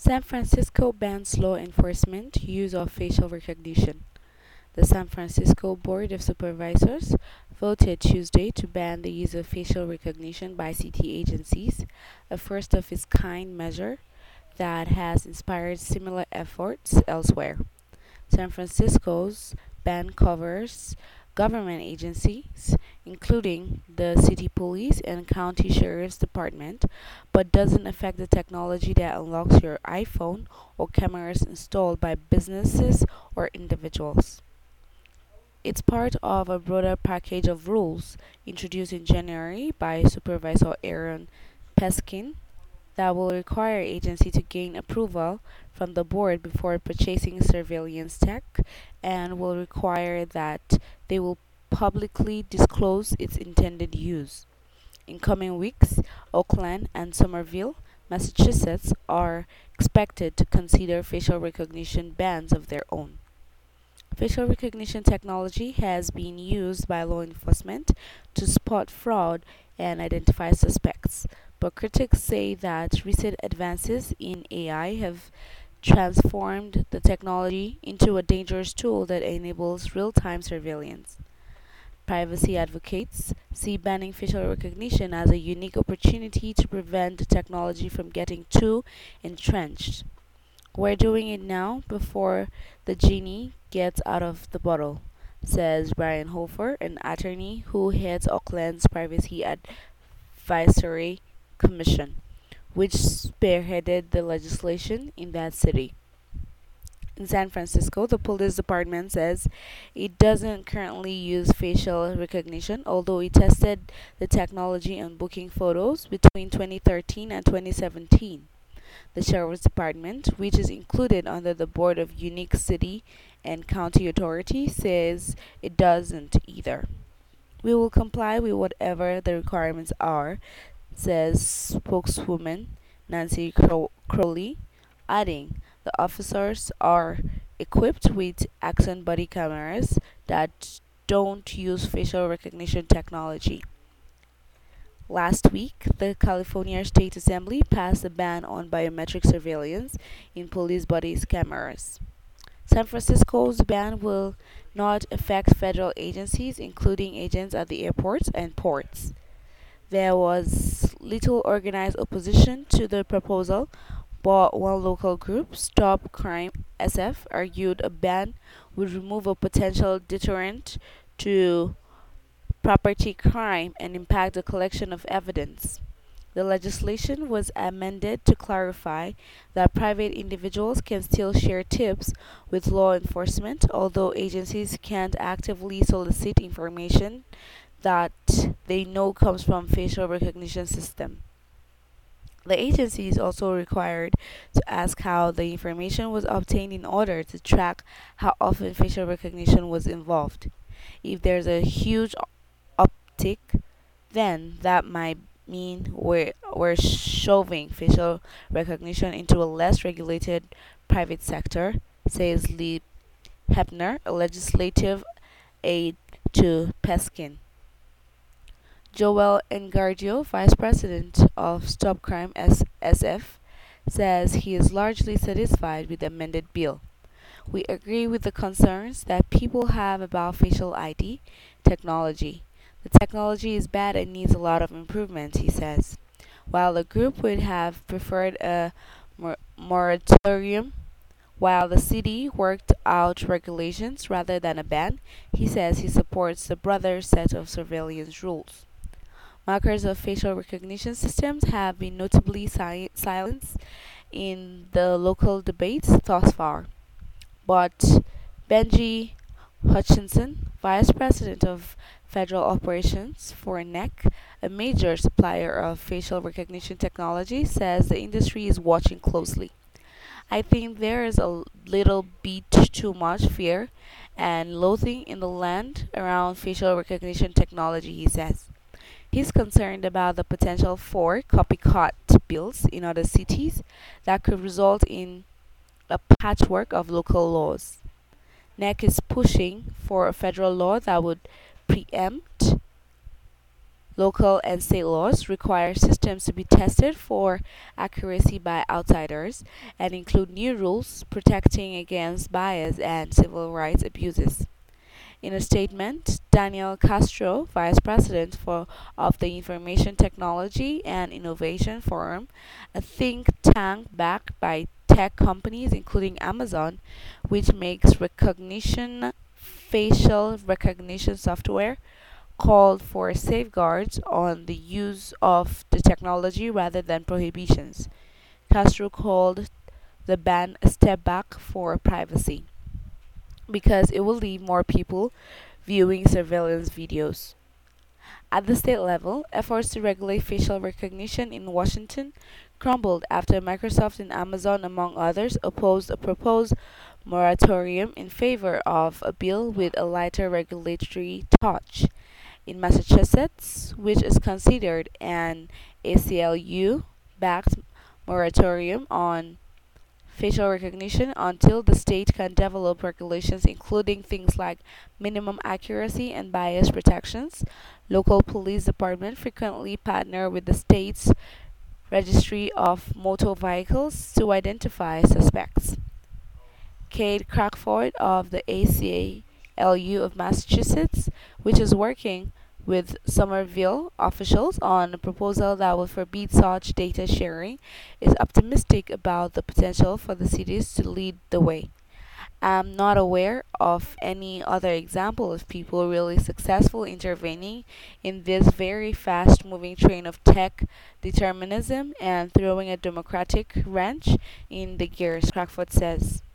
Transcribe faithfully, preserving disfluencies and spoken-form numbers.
San Francisco bans law enforcement use of facial recognition. The San Francisco Board of Supervisors voted Tuesday to ban the use of facial recognition by city agencies, a first of its kind measure that has inspired similar efforts elsewhere. San Francisco's ban covers government agencies, including the city police and county sheriff's department, but doesn't affect the technology that unlocks your iPhone or cameras installed by businesses or individuals. It's part of a broader package of rules introduced in January by Supervisor Aaron Peskin that will require agency to gain approval from the board before purchasing surveillance tech and will require that they will publicly disclose its intended use. In coming weeks, Oakland and Somerville, Massachusetts are expected to consider facial recognition bans of their own. Facial recognition technology has been used by law enforcement to spot fraud and identify suspects, but critics say that recent advances in A I have transformed the technology into a dangerous tool that enables real time surveillance. Privacy advocates see banning facial recognition as a unique opportunity to prevent the technology from getting too entrenched. We're doing it now before the genie gets out of the bottle, says Brian Hofer, an attorney who heads Auckland's Privacy Advisory Commission, which spearheaded the legislation in that city. In San Francisco, the police department says it doesn't currently use facial recognition, although it tested the technology on booking photos between twenty thirteen and twenty seventeen. The Sheriff's Department, which is included under the Board of Unique City and County Authority, says it doesn't either. We will comply with whatever the requirements are, says spokeswoman Nancy Crow- Crowley, adding the officers are equipped with Axon body cameras that don't use facial recognition technology. Last week, the California State Assembly passed a ban on biometric surveillance in police body cameras. San Francisco's ban will not affect federal agencies, including agents at the airports and ports. There was little organized opposition to the proposal, but one local group, Stop Crime S F, argued a ban would remove a potential deterrent to property crime and impact the collection of evidence. The legislation was amended to clarify that private individuals can still share tips with law enforcement, although agencies can't actively solicit information that they know comes from facial recognition system. The agency is also required to ask how the information was obtained in order to track how often facial recognition was involved. If there's a huge uptick, then that might mean we're, we're shoving facial recognition into a less regulated private sector, says Lee Hepner, a legislative aide to Peskin. Joel Engardio, vice president of Stop Crime S- SF, says he is largely satisfied with the amended bill. We agree with the concerns that people have about facial I D technology. The technology is bad and needs a lot of improvement, he says. While the group would have preferred a mor- moratorium while the city worked out regulations rather than a ban, he says he supports the broader set of surveillance rules. Markers of facial recognition systems have been notably si- silenced in the local debates thus far. But Benji Hutchinson, Vice President of Federal Operations for N E C, a major supplier of facial recognition technology, says the industry is watching closely. I think there is a little bit too much fear and loathing in the land around facial recognition technology, he says. He's concerned about the potential for copycat bills in other cities that could result in a patchwork of local laws. N E C is pushing for a federal law that would preempt Local and state laws require systems to be tested for accuracy by outsiders and include new rules protecting against bias and civil rights abuses. In a statement, Daniel Castro, Vice President for, of the Information Technology and Innovation Forum, a think tank backed by tech companies including Amazon, which makes recognition facial recognition software, called for safeguards on the use of the technology rather than prohibitions. Castro called the ban a step back for privacy because it will leave more people viewing surveillance videos. At the state level, efforts to regulate facial recognition in Washington crumbled after Microsoft and Amazon, among others, opposed a proposed moratorium in favor of a bill with a lighter regulatory touch. In Massachusetts, which is considered an A C L U backed moratorium on facial recognition until the state can develop regulations including things like minimum accuracy and bias protections. Local police departments frequently partner with the state's registry of motor vehicles to identify suspects. Kate Crackford of the A C L U of Massachusetts, which is working with Somerville officials on a proposal that will forbid such data sharing, is optimistic about the potential for the cities to lead the way. I'm not aware of any other example of people really successfully intervening in this very fast moving train of tech determinism and throwing a democratic wrench in the gears, Crackford says.